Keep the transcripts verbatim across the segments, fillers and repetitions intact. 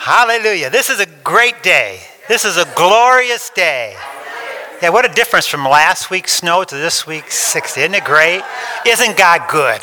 Hallelujah. This is a great day. This is a glorious day. Yeah, what a difference from last week's snow to this week's sixty. Isn't it great? Isn't God good?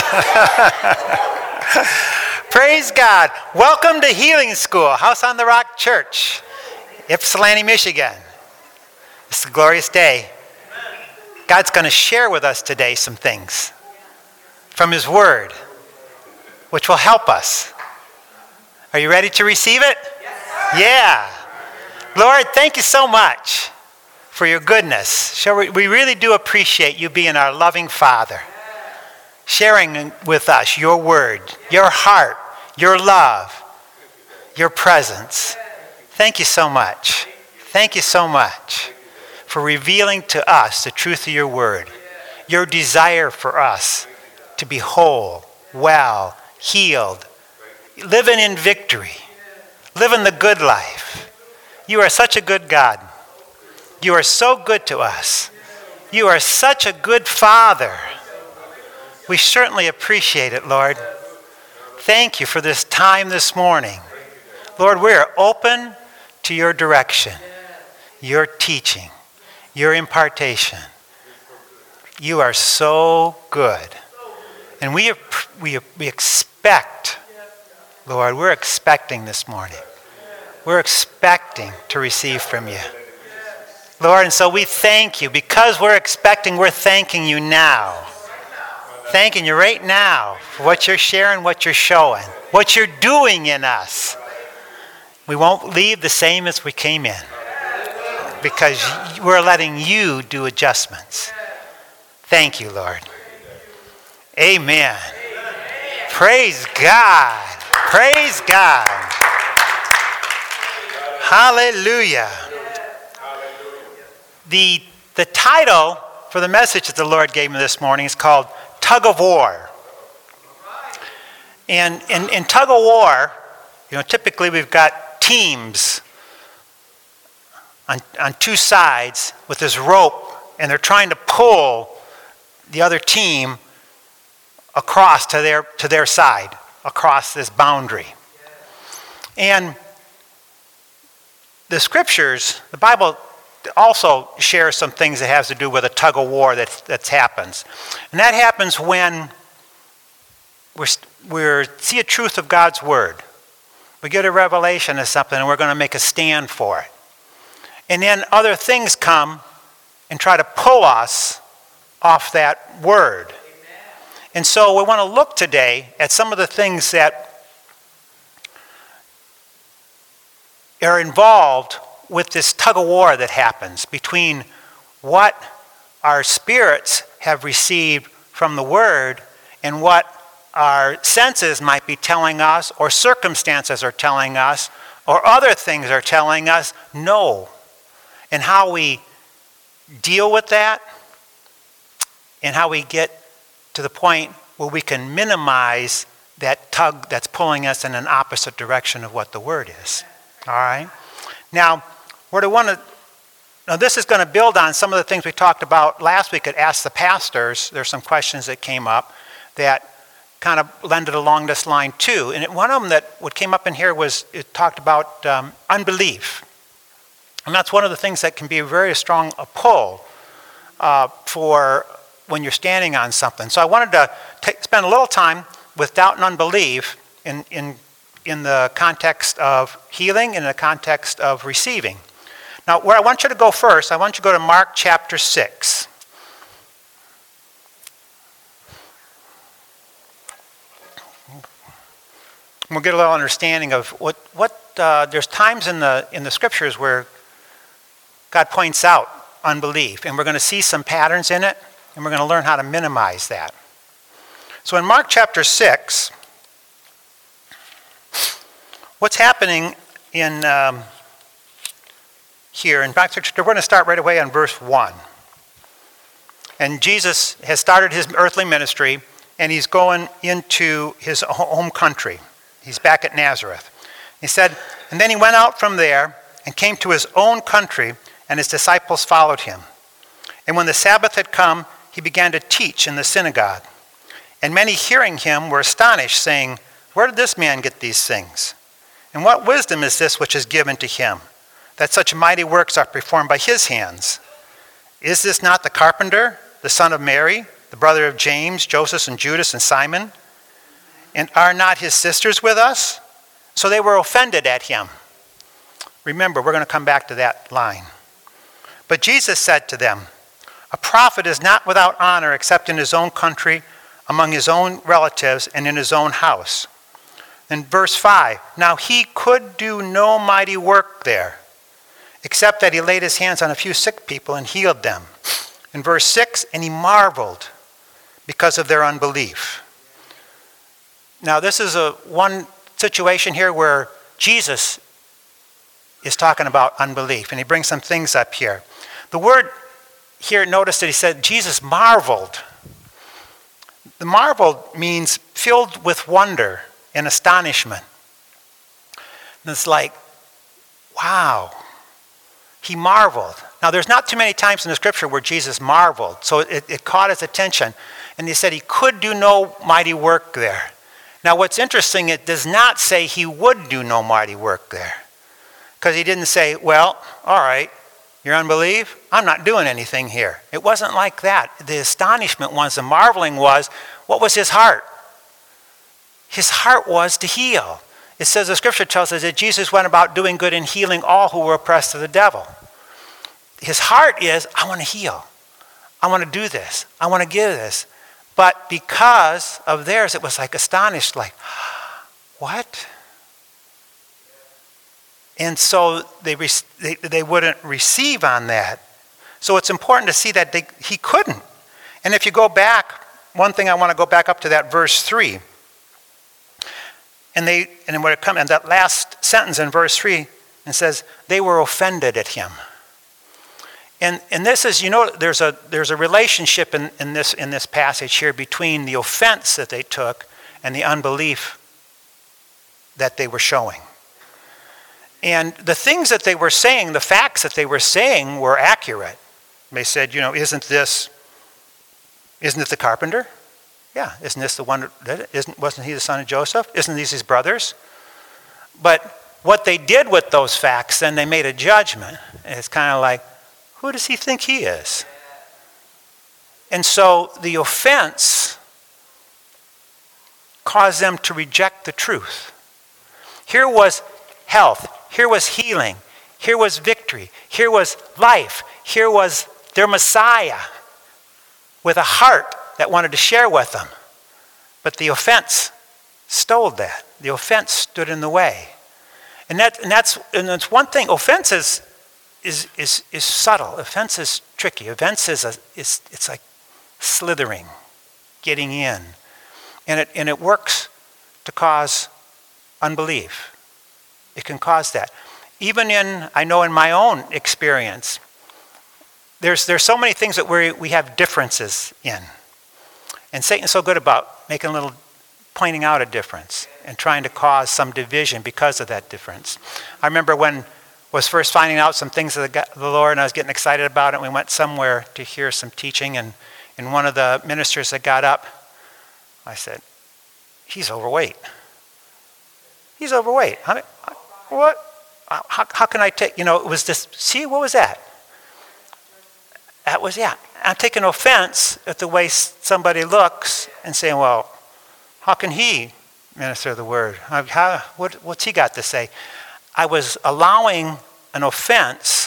Praise God. Welcome to Healing School, House on the Rock Church, Ypsilanti, Michigan. It's a glorious day. God's going to share with us today some things from His Word, which will help us. Are you ready to receive it? Yes. Yeah. Lord, thank you so much for your goodness. Shall we, we really do appreciate you being our loving Father, sharing with us your word, your heart, your love, your presence. Thank you so much. Thank you so much for revealing to us the truth of your word, your desire for us to be whole, well, healed, living in victory, living the good life. You are such a good God. You are so good to us. You are such a good Father. We certainly appreciate it, Lord. Thank you for this time this morning. Lord, we are open to your direction, your teaching, your impartation. You are so good. And we, we, we expect, Lord, we're expecting this morning. We're expecting to receive from you. Lord, and so we thank you. Because we're expecting, we're thanking you now. Thanking you right now for what you're sharing, what you're showing, what you're doing in us. We won't leave the same as we came in because we're letting you do adjustments. Thank you, Lord. Amen. Praise God. Praise God. Hallelujah. The, the title for the message that the Lord gave me this morning is called Tug of War. And in, in tug of war, you know, typically we've got teams on, on two sides with this rope, and they're trying to pull the other team across to their to their side, across this boundary. And the scriptures, the Bible also shares some things that has to do with a tug of war that that happens. And that happens when we we see a truth of God's word. We get a revelation of something and we're going to make a stand for it. And then other things come and try to pull us off that word. And so we want to look today at some of the things that are involved with this tug of war that happens between what our spirits have received from the Word and what our senses might be telling us, or circumstances are telling us, or other things are telling us no. And how we deal with that, and how we get to the point where we can minimize that tug that's pulling us in an opposite direction of what the Word is. All right? Now, what I want to, now this is going to build on some of the things we talked about last week at Ask the Pastors. There's some questions that came up that kind of lended along this line too. And one of them that what came up in here was, it talked about um, unbelief. And that's one of the things that can be a very strong a pull uh, for when you're standing on something. So I wanted to t- spend a little time with doubt and unbelief in, in, in the context of healing, in the context of receiving. Now, where I want you to go first, I want you to go to Mark chapter six. We'll get a little understanding of what, what uh, there's times in the in the scriptures where God points out unbelief, and we're going to see some patterns in it, and we're going to learn how to minimize that. So in Mark chapter six, what's happening in um, here in fact, we're going to start right away on verse one. And Jesus has started his earthly ministry, and he's going into his home country. He's back at Nazareth. He said, and then he went out from there and came to his own country, and his disciples followed him. And when the Sabbath had come, he began to teach in the synagogue. And many hearing him were astonished, saying, where did this man get these things? And what wisdom is this which is given to him, that such mighty works are performed by his hands? Is this not the carpenter, the son of Mary, the brother of James, Joseph, and Judas, and Simon? And are not his sisters with us? So they were offended at him. Remember, we're going to come back to that line. But Jesus said to them, a prophet is not without honor except in his own country, among his own relatives, and in his own house. In verse five, now he could do no mighty work there, except that he laid his hands on a few sick people and healed them. In verse six, and he marveled because of their unbelief. Now this is a one situation here where Jesus is talking about unbelief, and he brings some things up here. The word here, notice that he said Jesus marveled. The marveled means filled with wonder and astonishment. And it's like, wow, he marveled. Now there's not too many times in the scripture where Jesus marveled, so it, it caught his attention. And he said he could do no mighty work there. Now what's interesting, it does not say he would do no mighty work there. Because he didn't say, well, all right, your unbelief, I'm not doing anything here. It wasn't like that. The astonishment was, the marveling was, what was his heart? His heart was to heal. It says, the scripture tells us that Jesus went about doing good and healing all who were oppressed of the devil. His heart is, I want to heal. I want to do this. I want to give this. But because of theirs, it was like astonished, like, what? And so they, they, they wouldn't receive on that. So it's important to see that they, he couldn't. And if you go back, one thing I want to go back up to that verse three. And they and when it comes, and that last sentence in verse three, it says, they were offended at him. And and this is, you know, there's a there's a relationship in, in this in this passage here between the offense that they took and the unbelief that they were showing. And the things that they were saying, the facts that they were saying were accurate. They said, you know, isn't this, isn't it the carpenter? Yeah, isn't this the one, that isn't, wasn't he the son of Joseph? Isn't these his brothers? But what they did with those facts, then they made a judgment. And it's kind of like, who does he think he is? And so the offense caused them to reject the truth. Here was health. Here was healing. Here was victory. Here was life. Here was their Messiah with a heart that wanted to share with them. But the offense stole that. The offense stood in the way. And, that, and, that's, and that's one thing. Offense is, is, is, is subtle. Offense is tricky. Offense is, a, is it's like slithering, getting in. And it, and it works to cause unbelief. It can cause that. Even in, I know in my own experience, there's there's so many things that we we have differences in. And Satan's so good about making a little, pointing out a difference and trying to cause some division because of that difference. I remember when I was first finding out some things of the, the Lord, and I was getting excited about it. We went somewhere to hear some teaching, and, and one of the ministers that got up, I said, he's overweight. He's overweight. How, what? How, how can I take, you know, it was this, see, what was that? That was, yeah. I'm taking offense at the way somebody looks and saying, well, how can he minister the word? How, how, what, what's he got to say? I was allowing an offense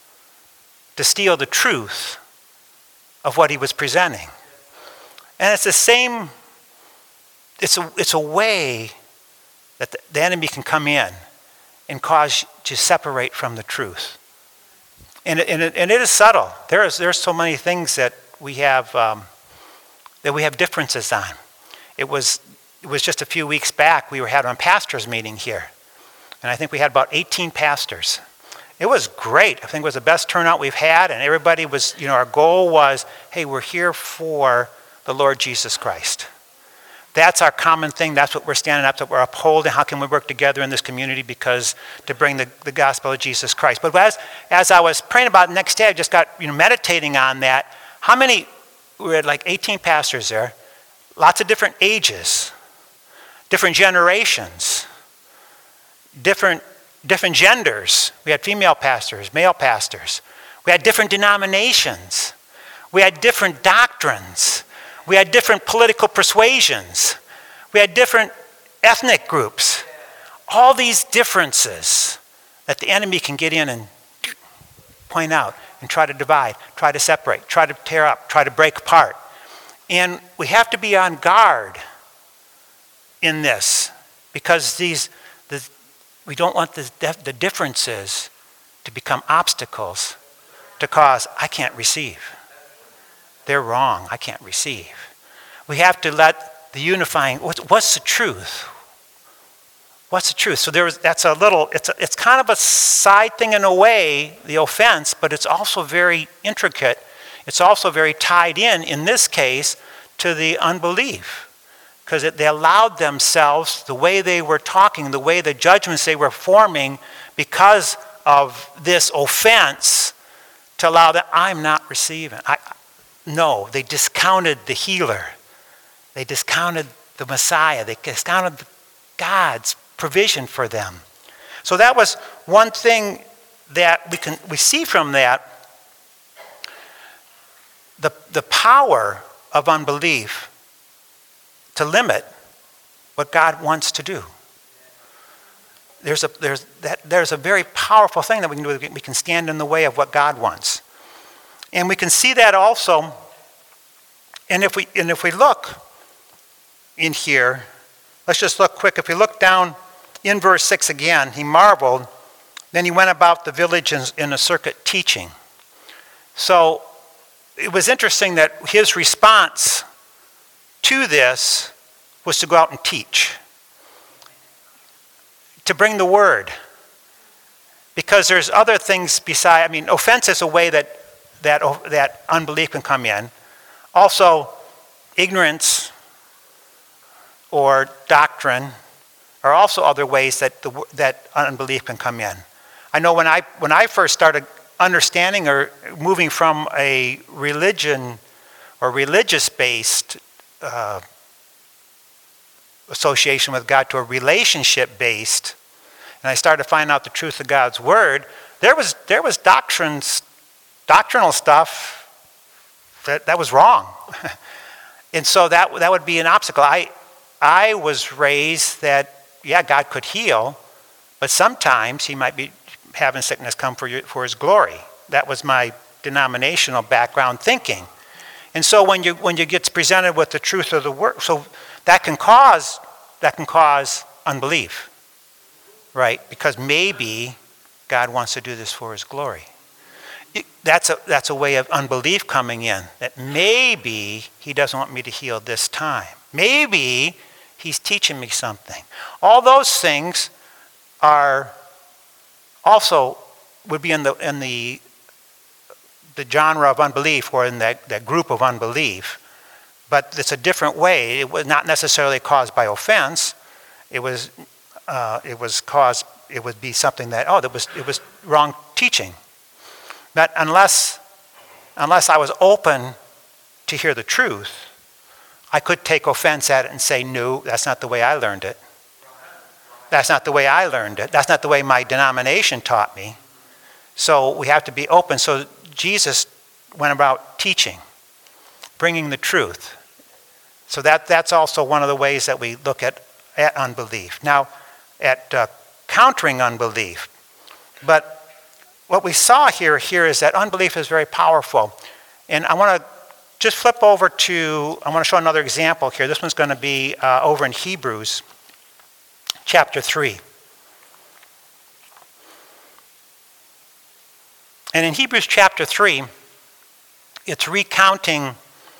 to steal the truth of what he was presenting. And it's the same, it's a, it's a way that the, the enemy can come in and cause you to separate from the truth. And it, and it, and it is subtle. There is there's so many things that we have um, that we have differences on. It was it was just a few weeks back we were having a pastors meeting here, and I think we had about eighteen pastors. It was great. I think it was the best turnout we've had, and everybody was, you know, our goal was, hey, we're here for the Lord Jesus Christ. That's our common thing. That's what we're standing up, that we're upholding. How can we work together in this community because to bring the, the gospel of Jesus Christ? But as as I was praying about it the next day, I just got, you know, meditating on that. How many, we had like eighteen pastors there, lots of different ages, different generations, different, different genders. We had female pastors, male pastors. We had different denominations. We had different doctrines. We had different political persuasions. We had different ethnic groups. All these differences that the enemy can get in and point out and try to divide, try to separate, try to tear up, try to break apart. And we have to be on guard in this because these, the, we don't want the, the differences to become obstacles to cause, I can't receive. They're wrong, I can't receive. We have to let the unifying, what's, what's the truth? What's the truth? So there's that's a little, it's a, it's kind of a side thing in a way, the offense, but it's also very intricate. It's also very tied in, in this case, to the unbelief. Because they allowed themselves, the way they were talking, the way the judgments they were forming, because of this offense, to allow that I'm not receiving. I, no, they discounted the healer. They discounted the Messiah. They discounted God's provision for them. So that was one thing that we can we see from that. The, the power of unbelief to limit what God wants to do. There's a there's that there's a very powerful thing that we can do. We can stand in the way of what God wants, and we can see that also. And if we and if we look in here, let's just look quick. If we look down in verse six again, he marveled. Then he went about the village in, in a circuit teaching. So it was interesting that his response to this was to go out and teach, to bring the word. Because there's other things beside, I mean, offense is a way that, that, that unbelief can come in. Also, ignorance or doctrine are also other ways that, the, that unbelief can come in. I know when I, when I first started understanding or moving from a religion or religious-based uh, association with God to a relationship-based, and I started to find out the truth of God's word, there was there was doctrines, doctrinal stuff that, that was wrong. And so that that would be an obstacle. I I was raised that, yeah, God could heal, but sometimes he might be having sickness come for your, for his glory. That was my denominational background thinking. And so when you when you get presented with the truth of the word, so that can cause that can cause unbelief, right? Because maybe God wants to do this for his glory. It, that's a that's a way of unbelief coming in. That maybe he doesn't want me to heal this time. Maybe he's teaching me something. All those things are also would be in the in the the genre of unbelief or in that, that group of unbelief. But it's a different way. It was not necessarily caused by offense. It was uh, it was caused it would be something that, oh, that was it was wrong teaching. But unless unless I was open to hear the truth, I could take offense at it and say, no, that's not the way I learned it. That's not the way I learned it. That's not the way my denomination taught me. So we have to be open. So Jesus went about teaching, bringing the truth. So that that's also one of the ways that we look at, at unbelief. Now, at uh, countering unbelief. But what we saw here, here is that unbelief is very powerful. And I want to just flip over to, I want to show another example here. This one's going to be uh, over in Hebrews chapter three. And in Hebrews chapter three, it's recounting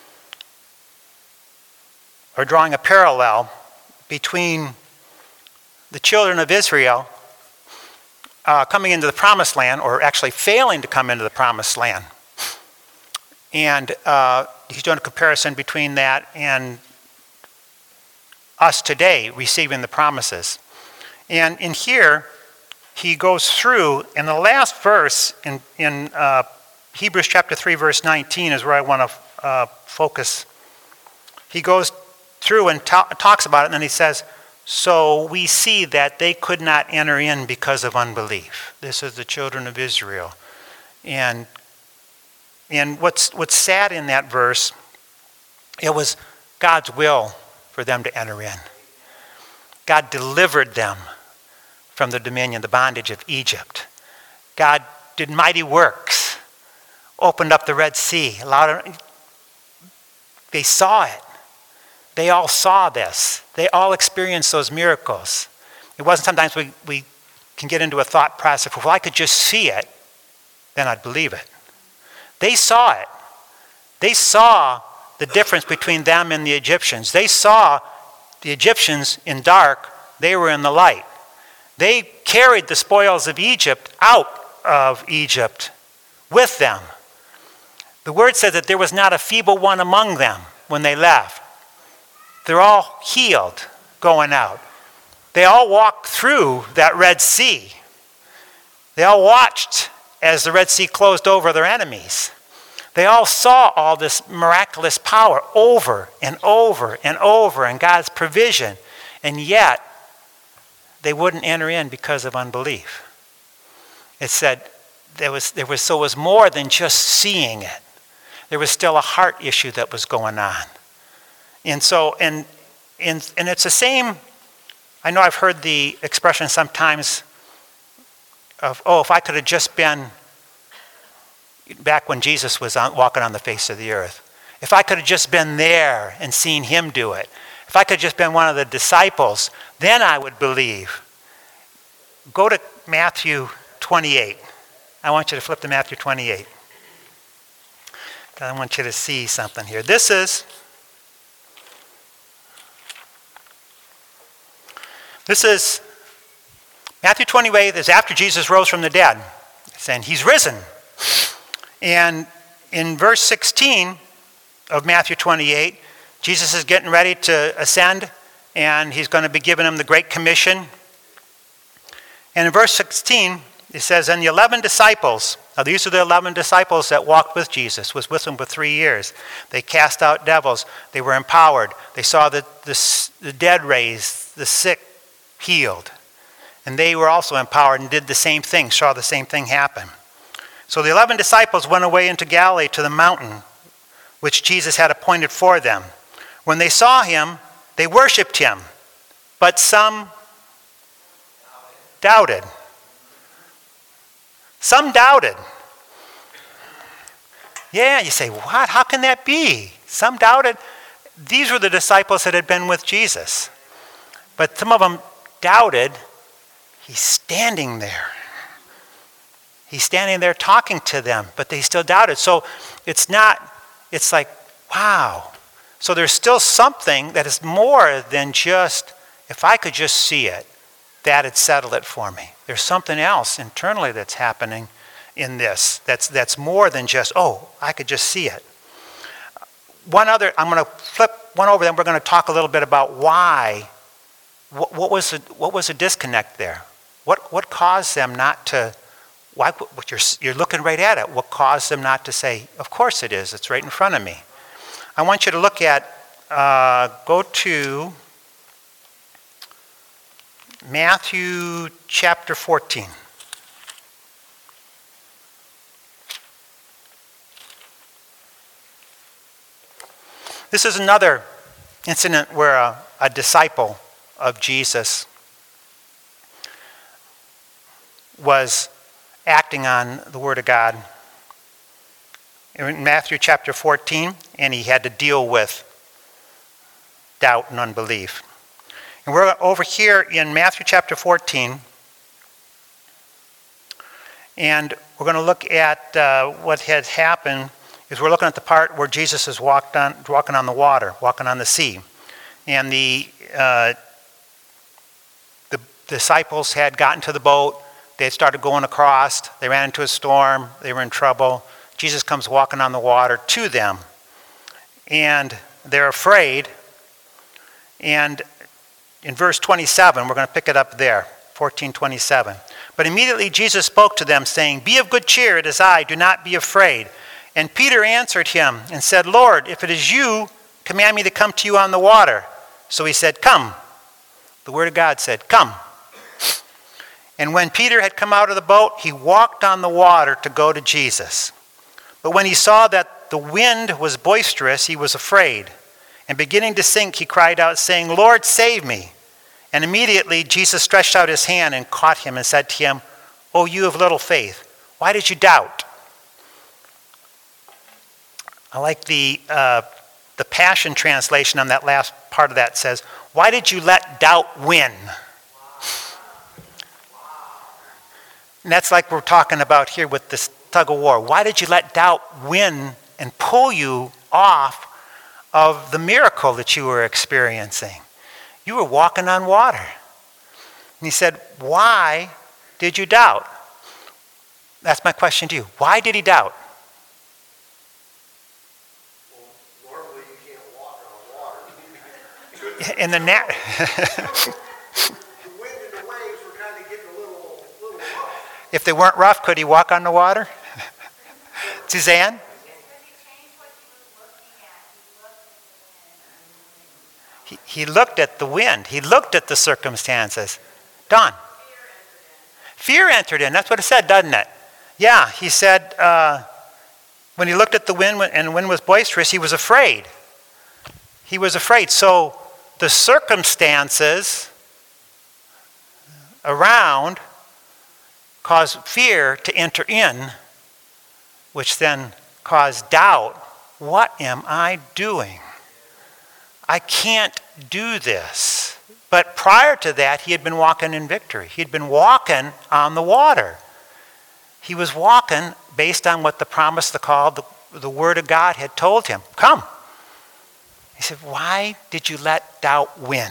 or drawing a parallel between the children of Israel uh, coming into the promised land, or actually failing to come into the promised land. And uh, he's doing a comparison between that and us today receiving the promises. And in here, he goes through, in the last verse, in, in uh, Hebrews chapter three, verse nineteen is where I want to uh, focus. He goes through and ta- talks about it, and then he says, So we see that they could not enter in because of unbelief. This is the children of Israel. And and what's what's sad in that verse, it was God's will for them to enter in. God delivered them from the dominion, the bondage of Egypt. God did mighty works, opened up the Red Sea, allowed them, they saw it. They all saw this. They all experienced those miracles. It wasn't sometimes we, we can get into a thought process, well, if I could just see it, then I'd believe it. They saw it. They saw the difference between them and the Egyptians. They saw the Egyptians in dark, they were in the light. They carried the spoils of Egypt out of Egypt with them. The word says that there was not a feeble one among them when they left. They're all healed going out. They all walked through that Red Sea. They all watched as the Red Sea closed over their enemies. They all saw all this miraculous power over and over and over and God's provision. And yet, they wouldn't enter in because of unbelief. It said there was, there was, so it was more than just seeing it. There was still a heart issue that was going on. And so, and, and, and it's the same, I know I've heard the expression sometimes of, oh, if I could have just been back when Jesus was on, walking on the face of the earth. If I could have just been there and seen him do it. If I could have just been one of the disciples, then I would believe. Go to Matthew twenty-eight. I want you to flip to Matthew twenty-eight. I want you to see something here. This is, this is, Matthew twenty-eight is after Jesus rose from the dead. It's saying he's risen. And in verse sixteen of Matthew twenty-eight, Jesus is getting ready to ascend, and he's going to be giving them the Great Commission. And in verse sixteen, it says, and the eleven disciples, now these are the eleven disciples that walked with Jesus, was with him for three years. They cast out devils. They were empowered. They saw the, the, the dead raised, the sick healed. And they were also empowered and did the same thing, saw the same thing happen. So the eleven disciples went away into Galilee to the mountain which Jesus had appointed for them. When they saw him, they worshiped him, but some doubted. Some doubted. Yeah, you say, what? How can that be? Some doubted. These were the disciples that had been with Jesus. But some of them doubted. He's standing there. He's standing there talking to them, but they still doubted. So it's not, it's like, wow. So there's still something that is more than just, if I could just see it, that had settled it for me. There's something else internally that's happening in this that's that's more than just, oh, I could just see it. One other, I'm going to flip one over, then we're going to talk a little bit about why, what, what was the, what was the disconnect there? What what caused them not to, why, what you're, you're looking right at it, what caused them not to say, of course it is, it's right in front of me. I want you to look at, uh, go to Matthew chapter fourteen. This is another incident where a, a disciple of Jesus was acting on the Word of God. In Matthew chapter fourteen, and he had to deal with doubt and unbelief. And we're over here in Matthew chapter fourteen, and we're going to look at uh, what had happened. Is we're looking at the part where Jesus is walked on, walking on the water, walking on the sea, and the uh, the disciples had gotten to the boat. They had started going across. They ran into a storm. They were in trouble. Jesus comes walking on the water to them, and they're afraid. And in verse twenty-seven, we're going to pick it up there, fourteen twenty-seven. But immediately Jesus spoke to them, saying, "Be of good cheer, it is I, do not be afraid." And Peter answered him and said, "Lord, if it is you, command me to come to you on the water." So he said, "Come." The Word of God said, come. And when Peter had come out of the boat, he walked on the water to go to Jesus. But when he saw that the wind was boisterous, he was afraid. And beginning to sink, he cried out, saying, Lord, save me. And immediately Jesus stretched out his hand and caught him and said to him, O you of little faith, why did you doubt? I like the, uh, the Passion Translation on that last part of that says, why did you let doubt win? And that's like we're talking about here with this tug of war. Why did you let doubt win and pull you off of the miracle that you were experiencing? You were walking on water. And he said, why did you doubt? That's my question to you. Why did he doubt? Well, normally you can't walk on water. In the nat- The wind and the waves were kind of getting a little, little rough. If they weren't rough, could he walk on the water? Suzanne? He, he looked at the wind. He looked at the circumstances. Don? Fear entered in. That's what it said, doesn't it? Yeah, he said uh, when he looked at the wind and the wind was boisterous, he was afraid. He was afraid. So the circumstances around caused fear to enter in, which then caused doubt. What am I doing? I can't do this. But prior to that, he had been walking in victory. He'd been walking on the water. He was walking based on what the promise, the call, the, the Word of God had told him. Come. He said, why did you let doubt win?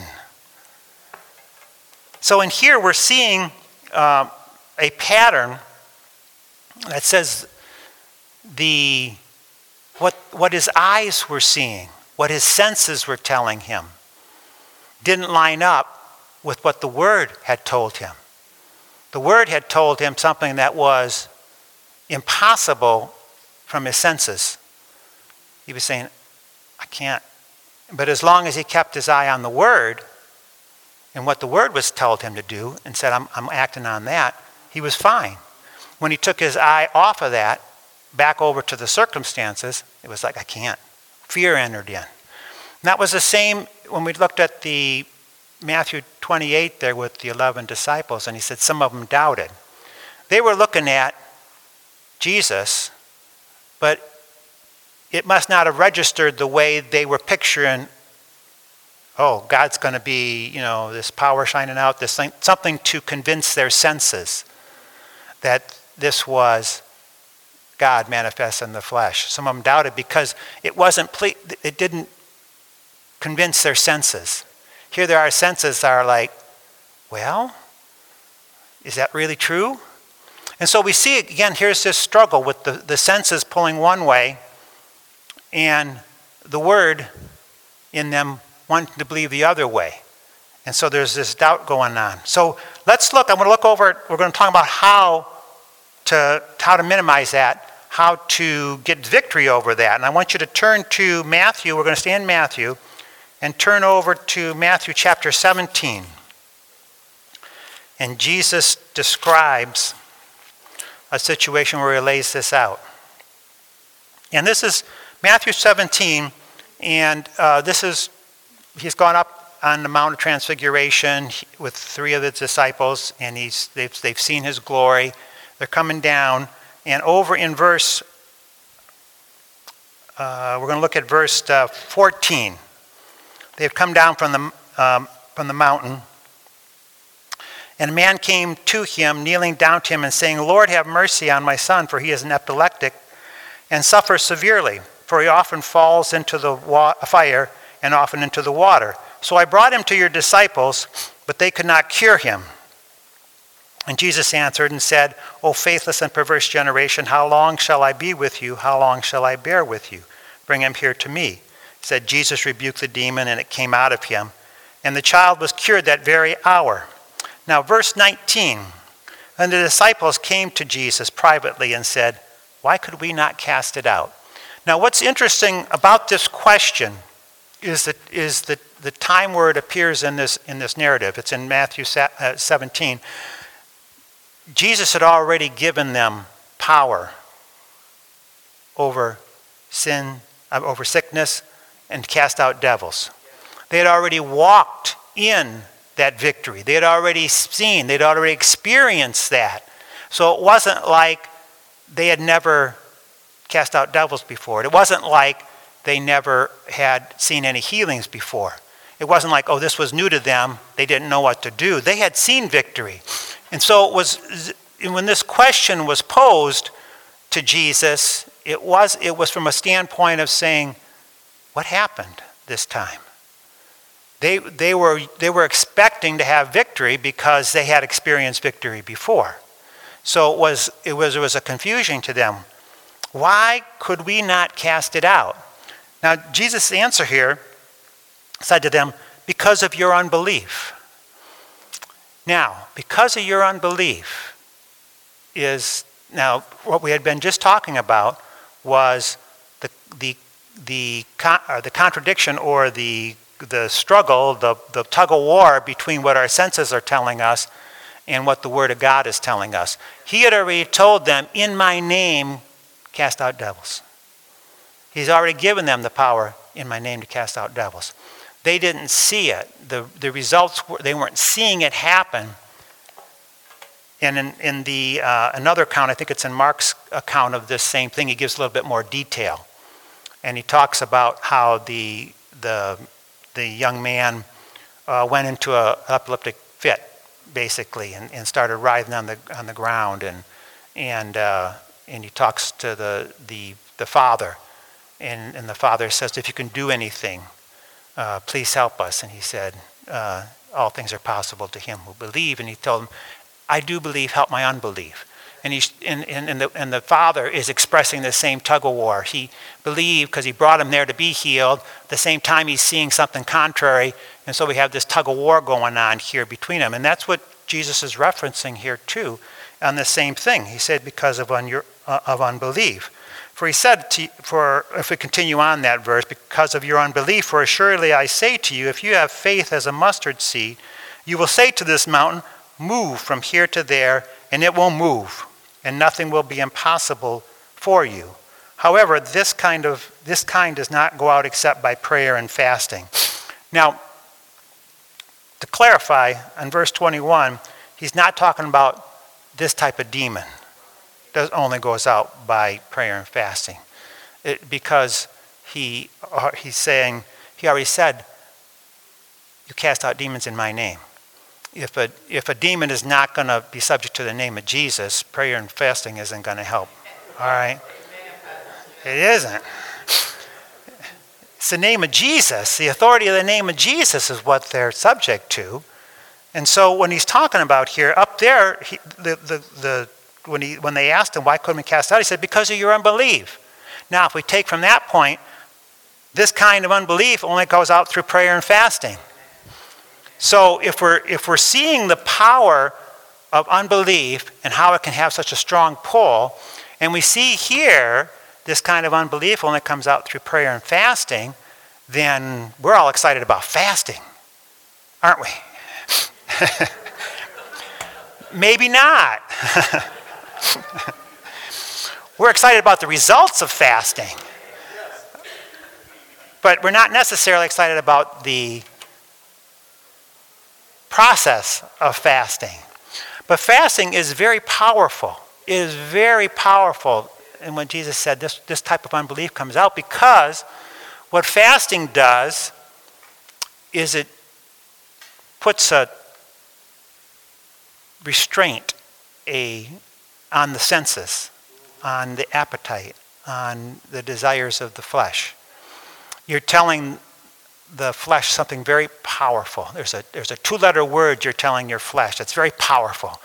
So in here we're seeing uh, a pattern that says the what what his eyes were seeing, what his senses were telling him, didn't line up with what the Word had told him. The Word had told him something that was impossible from his senses. He was saying, I can't. But as long as he kept his eye on the Word and what the Word was told him to do and said, I'm, I'm acting on that, he was fine. When he took his eye off of that, back over to the circumstances, it was like, I can't. Fear entered in. And that was the same when we looked at the Matthew twenty-eight there with the eleven disciples, and he said some of them doubted. They were looking at Jesus, but it must not have registered the way they were picturing, oh, God's going to be, you know, this power shining out, this thing, something to convince their senses that this was God manifest in the flesh. Some of them doubted because it wasn't, ple- it didn't convince their senses. Here there are senses that are like, well, is that really true? And so we see, again, here's this struggle with the, the senses pulling one way and the Word in them wanting to believe the other way. And so there's this doubt going on. So let's look, I'm going to look over, we're going to talk about how to, how to minimize that, how to get victory over that. And I want you to turn to Matthew, we're going to stay in Matthew, and turn over to Matthew chapter seventeen. And Jesus describes a situation where he lays this out. And this is Matthew seventeen, and uh, this is, he's gone up on the Mount of Transfiguration with three of his disciples, and he's they've, they've seen his glory. They're coming down, and over in verse, uh, we're going to look at verse uh, fourteen. They've come down from the um, from the mountain, and a man came to him, kneeling down to him and saying, Lord, have mercy on my son, for he is an epileptic and suffers severely, for he often falls into the wa- fire and often into the water. So I brought him to your disciples, but they could not cure him. And Jesus answered and said, O faithless and perverse generation, how long shall I be with you? How long shall I bear with you? Bring him here to me. He said, Jesus rebuked the demon, and it came out of him. And the child was cured that very hour. Now, verse nineteen. And the disciples came to Jesus privately and said, why could we not cast it out? Now, what's interesting about this question is that, is that the time where it appears in this in this narrative, it's in Matthew seventeen. Jesus had already given them power over sin, over sickness, and cast out devils. They had already walked in that victory. They had already seen, they'd already experienced that. So it wasn't like they had never cast out devils before. It wasn't like they never had seen any healings before. It wasn't like, oh, this was new to them. They didn't know what to do. They had seen victory. And so it was, when this question was posed to Jesus, it was, it was from a standpoint of saying, what happened this time? They, they, were, they were expecting to have victory because they had experienced victory before. So it was, it was, it was a confusion to them. Why could we not cast it out? Now, Jesus' answer here said to them, because of your unbelief. Now, because of your unbelief is, now, what we had been just talking about was the the the uh, the contradiction or the the struggle, the, the tug of war between what our senses are telling us and what the Word of God is telling us. He had already told them, in my name, cast out devils. He's already given them the power in my name to cast out devils. They didn't see it. The, the results, were, they weren't seeing it happen. And in, in the uh, another account, I think it's in Mark's account of this same thing, he gives a little bit more detail. And he talks about how the the the young man uh, went into an epileptic fit, basically, and, and started writhing on the on the ground. And and uh, and he talks to the the the father, and and the father says, if you can do anything, uh, please help us. And he said, uh, all things are possible to him who believe. And he told him, I do believe, help my unbelief. And, he, and, and, and, the, and the father is expressing the same tug of war. He believed because he brought him there to be healed. At the same time, he's seeing something contrary. And so we have this tug of war going on here between them. And that's what Jesus is referencing here too, on the same thing. He said, because of, un, uh, of unbelief. For he said, to, for if we continue on that verse, because of your unbelief, for assuredly I say to you, if you have faith as a mustard seed, you will say to this mountain, move from here to there, and it will move, and nothing will be impossible for you. However, this kind of this kind does not go out except by prayer and fasting. Now, to clarify, on verse twenty-one, he's not talking about this type of demon. It only goes out by prayer and fasting. It, because he uh, he's saying, he already said, you cast out demons in my name. If a, if a demon is not going to be subject to the name of Jesus, prayer and fasting isn't going to help. All right? It isn't. It's the name of Jesus. The authority of the name of Jesus is what they're subject to. And so when he's talking about here, up there, he, the, the, the, when, he, when they asked him, why couldn't we cast out? He said, because of your unbelief. Now, if we take from that point, this kind of unbelief only goes out through prayer and fasting. So if we're if we're seeing the power of unbelief and how it can have such a strong pull, and we see here this kind of unbelief only comes out through prayer and fasting, then we're all excited about fasting, aren't we? Maybe not. We're excited about the results of fasting, but we're not necessarily excited about the process of fasting. But fasting is very powerful. It is very powerful. And when Jesus said this, this type of unbelief comes out, because what fasting does is it puts a restraint a, on the senses, on the appetite, on the desires of the flesh. You're telling the flesh something very powerful. There's a there's a two-letter word you're telling your flesh that's very powerful.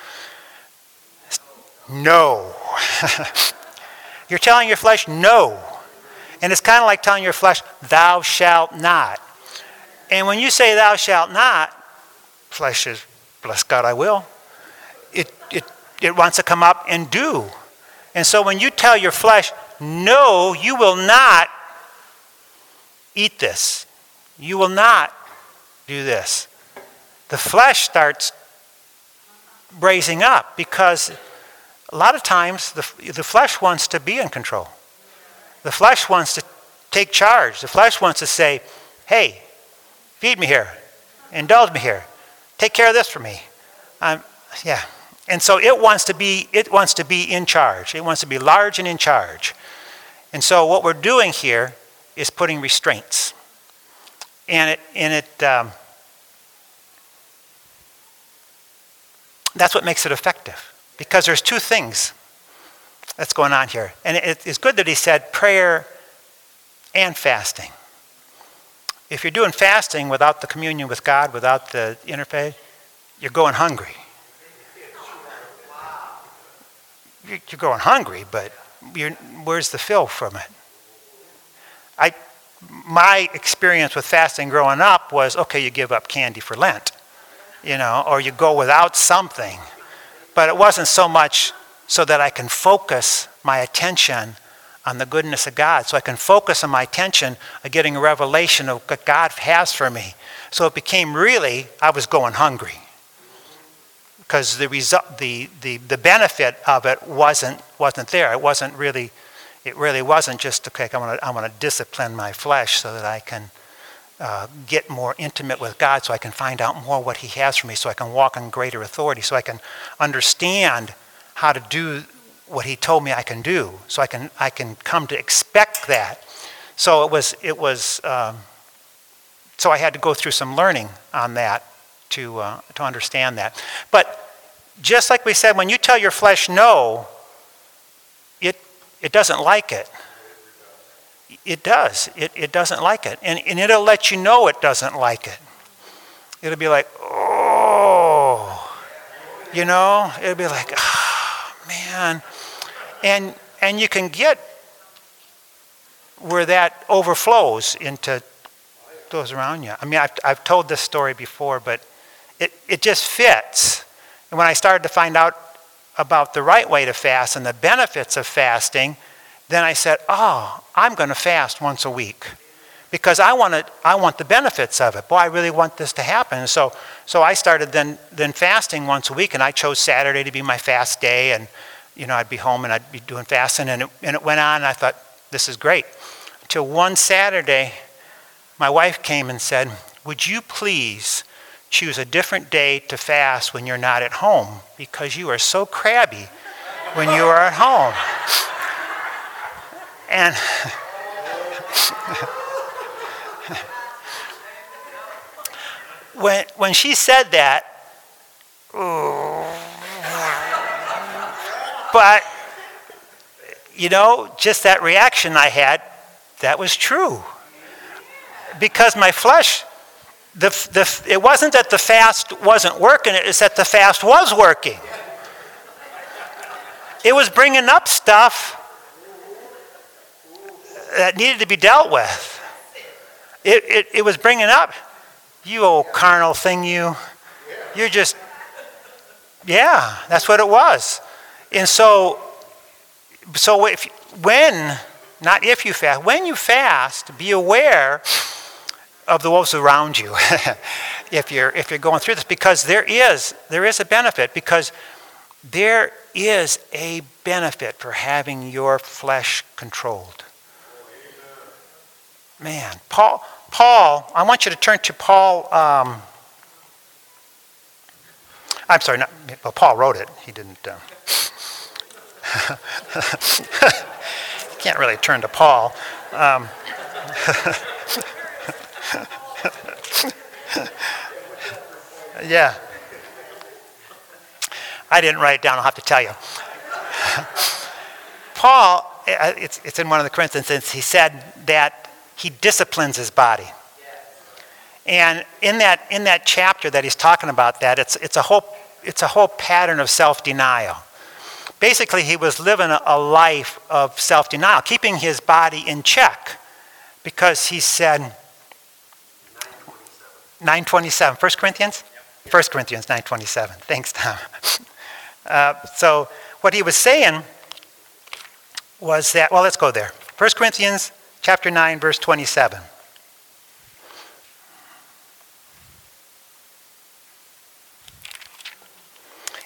No. You're telling your flesh no. And it's kind of like telling your flesh, thou shalt not. And when you say thou shalt not, flesh is, bless God, I will. It it it wants to come up and do. And so when you tell your flesh, no, you will not eat this. You will not do this. The flesh starts raising up because a lot of times the, the flesh wants to be in control. The flesh wants to take charge. The flesh wants to say, hey, feed me here, indulge me here, take care of this for me. Um, yeah. And so it wants to be it wants to be in charge. It wants to be large and in charge. And so what we're doing here is putting restraints. And it and it um, that's what makes it effective. Because there's two things that's going on here. And it, it's good that he said prayer and fasting. If you're doing fasting without the communion with God, without the interfaith, you're going hungry. You're going hungry, but you're, where's the fill from it? I, my experience with fasting growing up was, okay, you give up candy for Lent, you know, or you go without something. But it wasn't so much so that I can focus my attention on the goodness of God. So I can focus on my attention on getting a revelation of what God has for me. So it became really, I was going hungry. Because the result, the, the the benefit of it wasn't wasn't there. It wasn't really, it really wasn't just okay. I want to I want to discipline my flesh so that I can uh, get more intimate with God, so I can find out more what He has for me, so I can walk in greater authority, so I can understand how to do what He told me I can do, so I can I can come to expect that. So it was it was. Um, so I had to go through some learning on that. To uh, to understand that. But just like we said, when you tell your flesh no, it it doesn't like it. It does. It it doesn't like it. And, and it'll let you know it doesn't like it. It'll be like, oh, you know, it'll be like, oh, man. And and you can get where that overflows into those around you. I mean, I've I've told this story before, but It it just fits. And when I started to find out about the right way to fast and the benefits of fasting, then I said, oh, I'm going to fast once a week. Because I want to, I want the benefits of it. Boy, I really want this to happen. So so I started then then fasting once a week, and I chose Saturday to be my fast day, and you know, I'd be home and I'd be doing fasting, and it and it went on, and I thought, this is great. Until one Saturday, my wife came and said, would you please choose a different day to fast when you're not at home, because you are so crabby when you are at home. And when when she said that, but you know, just that reaction I had, that was true. Because my flesh, The, the, it wasn't that the fast wasn't working, it's that the fast was working. It was bringing up stuff that needed to be dealt with. It, it, it was bringing up, you old carnal thing, you. You're just, yeah, that's what it was. And so, so if, when, not if you fast, when you fast, be aware of the wolves around you if you're if you're going through this, because there is there is a benefit, because there is a benefit for having your flesh controlled. Man, Paul Paul, I want you to turn to Paul. Um, I'm sorry, not, well, Paul wrote it. He didn't. Um, can't really turn to Paul. Um, yeah. I didn't write it down, I'll have to tell you. Paul, it's, it's in one of the Corinthians, he said that he disciplines his body. And in that in that chapter that he's talking about that, it's it's a whole it's a whole pattern of self-denial. Basically, he was living a, a life of self-denial, keeping his body in check, because he said, nine twenty-seven, First Corinthians? First Corinthians nine twenty-seven. Thanks, Tom. Uh, so what he was saying was that, well, let's go there. First Corinthians chapter nine, verse twenty-seven.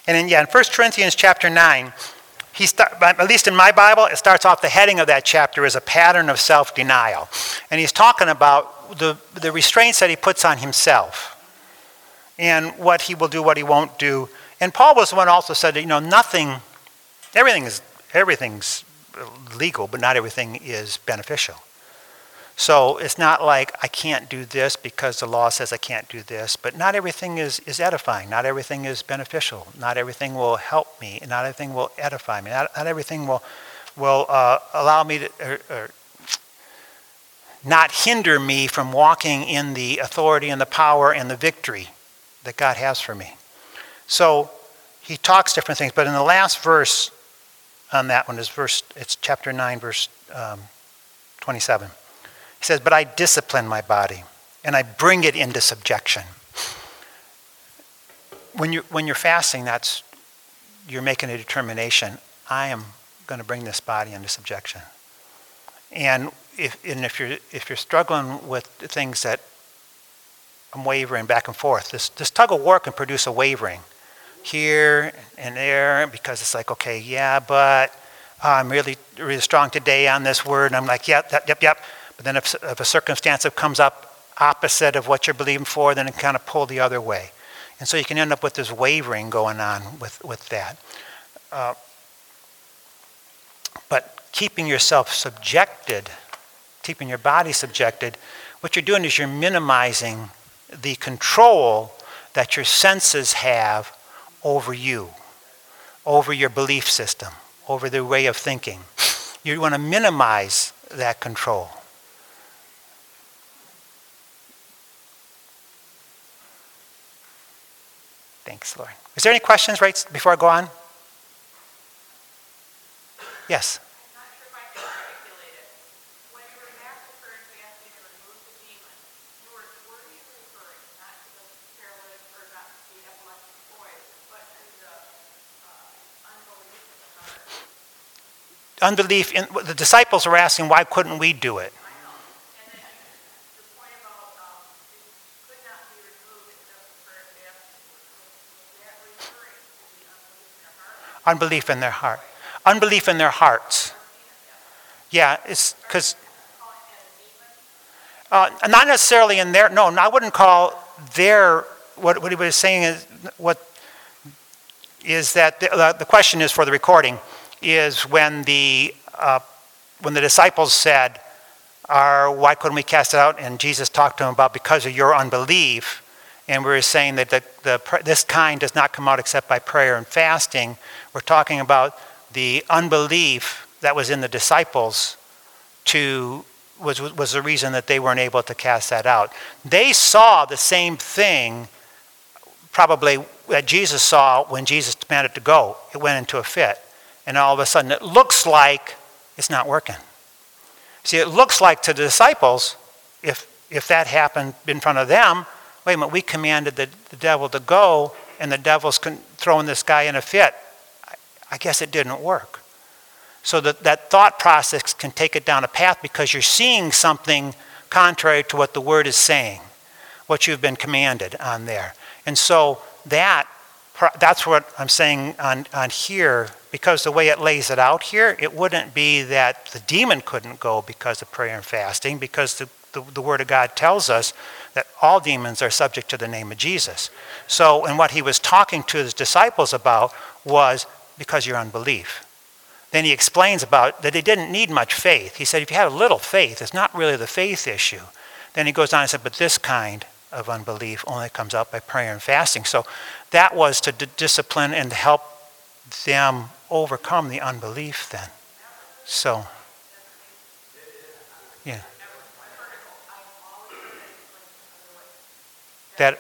And then, yeah, in First Corinthians chapter nine, he start, at least in my Bible, it starts off the heading of that chapter as a pattern of self-denial. And he's talking about the, the restraints that he puts on himself and what he will do, what he won't do. And Paul was the one who also said that, you know, nothing, everything is, everything's legal, but not everything is beneficial. So it's not like I can't do this because the law says I can't do this, but not everything is, is edifying. Not everything is beneficial. Not everything will help me. Not everything will edify me. Not, not everything will, will uh, allow me to, or, or not hinder me from walking in the authority and the power and the victory that God has for me. So he talks different things, but in the last verse on that one is verse, it's chapter nine, verse um, twenty-seven. He says, but I discipline my body and I bring it into subjection. When you're, when you're fasting, that's, you're making a determination. I am going to bring this body into subjection. And if, and if you're, if you're struggling with things that I'm wavering back and forth, this, this tug of war can produce a wavering here and there, because it's like, okay, yeah, but uh, I'm really, really strong today on this word. And I'm like, yep, yep, yep, yep. But then if, if a circumstance that comes up opposite of what you're believing for, then it kind of pull the other way. And so you can end up with this wavering going on with, with that. Uh, but keeping yourself subjected, keeping your body subjected, what you're doing is you're minimizing the control that your senses have over you, over your belief system, over the way of thinking. You want to minimize that control. Thanks, Lord. Is there any questions right before I go on? Yes. I'm not sure if I can articulate it. When you were massacred and fasting to remove the demon, you were, were you referring not to the paralytic or not to the epileptic boy, but to the uh, unbelief in the heart? Unbelief in the disciples were asking, why couldn't we do it? I know. And then the point about um, it could not be removed except for prayer and fasting. Was that referring to the unbelief in their heart? Unbelief in their heart. Unbelief in their hearts. Yeah, it's because uh, not necessarily in their, no, I wouldn't call their, what, what he was saying is, what is that, the, uh, the question is for the recording, is when the, uh, when the disciples said, Are, why couldn't we cast it out? And Jesus talked to them about because of your unbelief. And we were saying that the, the, this kind does not come out except by prayer and fasting. We're talking about the unbelief that was in the disciples to was, was the reason that they weren't able to cast that out. They saw the same thing probably that Jesus saw when Jesus commanded to go. It went into a fit. And all of a sudden it looks like it's not working. See, it looks like to the disciples, if if that happened in front of them, wait a minute, we commanded the, the devil to go and the devil's con- throwing this guy in a fit. I, I guess it didn't work. So that, that thought process can take it down a path because you're seeing something contrary to what the word is saying, what you've been commanded on there. And so that that's what I'm saying on, on here, because the way it lays it out here, it wouldn't be that the demon couldn't go because of prayer and fasting, because the, the, the Word of God tells us that all demons are subject to the name of Jesus. So, and what he was talking to his disciples about was because of your unbelief. Then he explains about that they didn't need much faith. He said, if you had a little faith, it's not really the faith issue. Then he goes on and said, but this kind of unbelief only comes out by prayer and fasting. So that was to d- discipline and help them overcome the unbelief then. So, yeah. That,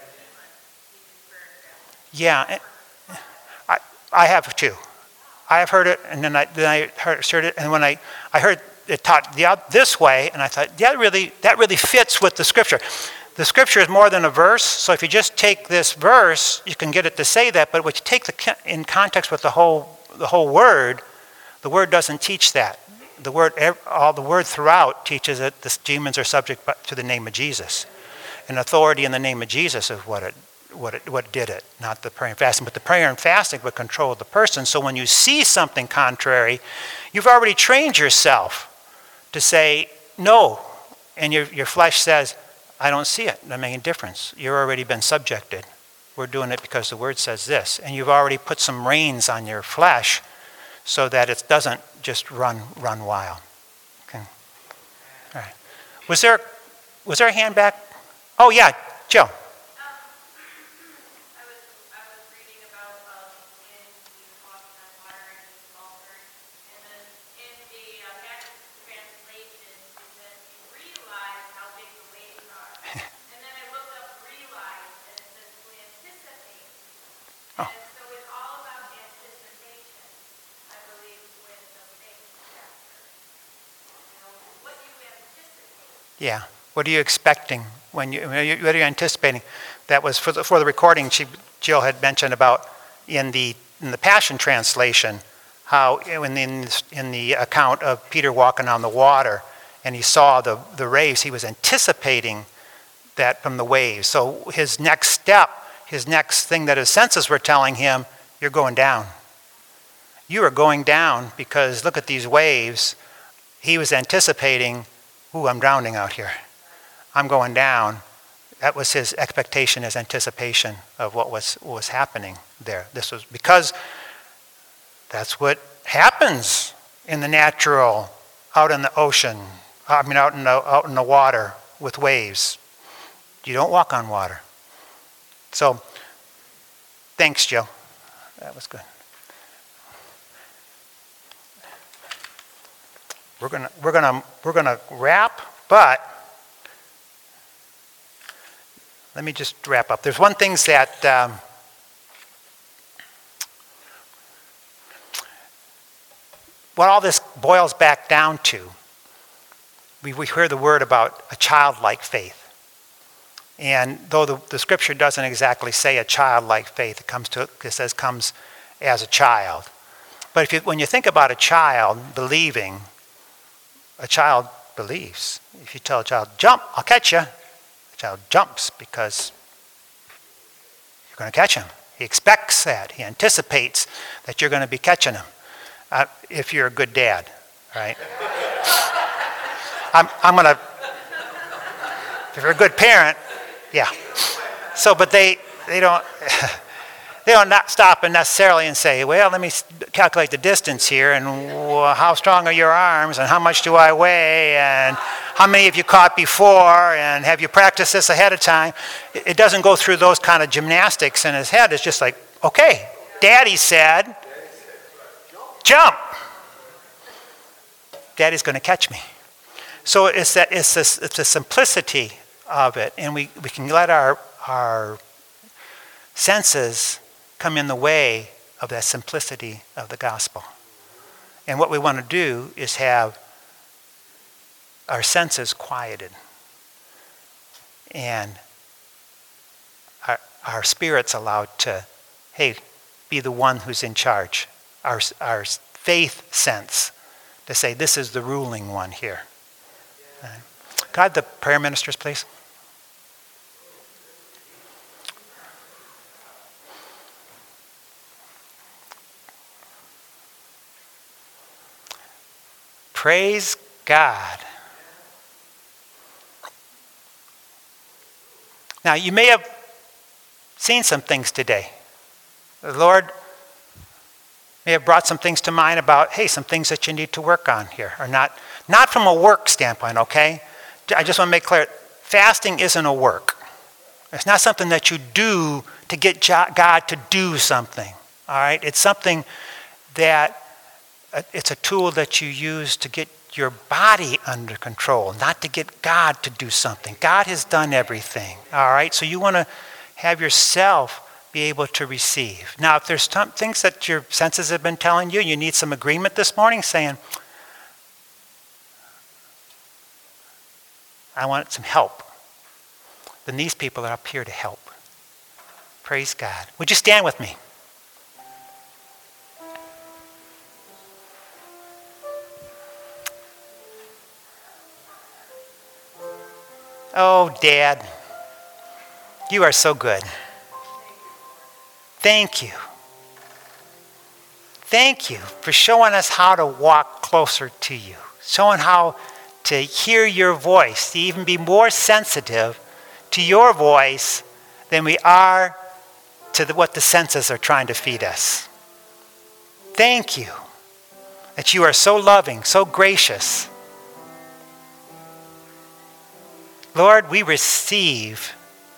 yeah, I, I have too. I have heard it, and then I then I heard, heard it, and when I, I heard it taught the, this way, and I thought, yeah, really, that really fits with the scripture. The scripture is more than a verse, so if you just take this verse, you can get it to say that, but when you take the in context with the whole the whole word, the word doesn't teach that. The word, all the word throughout teaches that the demons are subject to the name of Jesus. And authority in the name of Jesus is what it what it, what did it, not the prayer and fasting. But the prayer and fasting would control the person. So when you see something contrary, you've already trained yourself to say no. And your, your flesh says, I don't see it. Doesn't make a difference. You've already been subjected. We're doing it because the word says this. And you've already put some reins on your flesh so that it doesn't just run run wild. Okay. All right. Was there was there a hand back? Oh yeah, Joe. Yeah. What are you expecting when you? What are you anticipating? That was for the, for the recording. She, Jill had mentioned about in the in the Passion Translation how in the, in the account of Peter walking on the water and he saw the the waves. He was anticipating that from the waves. So his next step, his next thing that his senses were telling him, you're going down. You are going down because look at these waves. He was anticipating. Ooh, I'm drowning out here. I'm going down. That was his expectation, his anticipation of what was what was happening there. This was because that's what happens in the natural, out in the ocean. I mean, out in the out in the water with waves. You don't walk on water. So, thanks, Joe. That was good. We're gonna we're gonna we're gonna wrap, but let me just wrap up. There's one thing that um, what all this boils back down to. We we hear the word about a childlike faith, and though the, the scripture doesn't exactly say a childlike faith, it comes to it says comes as a child. But if you, when you think about a child believing. A child believes. If you tell a child, jump, I'll catch you, the child jumps because you're going to catch him. He expects that. He anticipates that you're going to be catching him. Uh, if you're a good dad, right? I'm, I'm going to, if you're a good parent, yeah. So, but they, they don't, they don't not stop and necessarily and say, well, let me calculate the distance here and well, how strong are your arms and how much do I weigh and how many have you caught before and have you practiced this ahead of time? It doesn't go through those kind of gymnastics in his head. It's just like, okay, Daddy said, jump. Daddy's going to catch me. So it's that it's this, it's the simplicity of it, and we, we can let our our senses come in the way of that simplicity of the gospel. And what we want to do is have our senses quieted and our, our spirits allowed to, hey, be the one who's in charge. Our, our faith sense to say, this is the ruling one here. Right. God, the prayer ministers, please. Praise God. Now, you may have seen some things today. The Lord may have brought some things to mind about, hey, some things that you need to work on here. Or not, not from a work standpoint, okay? I just want to make clear, fasting isn't a work. It's not something that you do to get God to do something, all right? It's something that it's a tool that you use to get your body under control, not to get God to do something. God has done everything, all right? So you want to have yourself be able to receive. Now, if there's some things that your senses have been telling you, you need some agreement this morning saying, I want some help. Then these people are up here to help. Praise God. Would you stand with me? Oh, Dad, you are so good. Thank you. Thank you for showing us how to walk closer to you, showing how to hear your voice, to even be more sensitive to your voice than we are to the, what the senses are trying to feed us. Thank you that you are so loving, so gracious. Lord, we receive,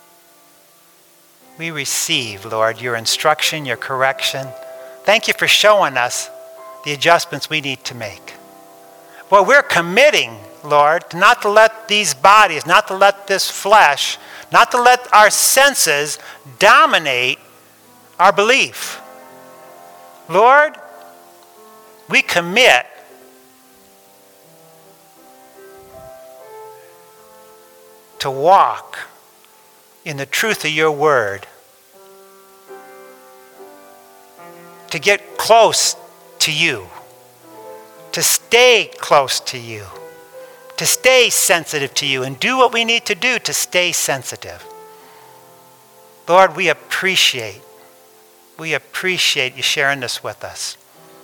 we receive, Lord, your instruction, your correction. Thank you for showing us the adjustments we need to make. Well, we're committing, Lord, not to let these bodies, not to let this flesh, not to let our senses dominate our belief. Lord, we commit to walk in the truth of your word, to get close to you, to stay close to you, to stay sensitive to you, and do what we need to do to stay sensitive. Lord, we appreciate, we appreciate you sharing this with us.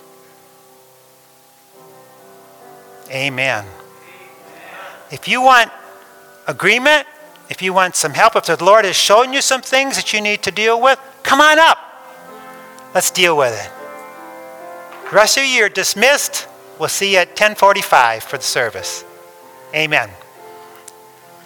Amen. If you want agreement, if you want some help, if the Lord has shown you some things that you need to deal with, come on up. Let's deal with it. The rest of you are dismissed. We'll see you at ten forty-five for the service. Amen.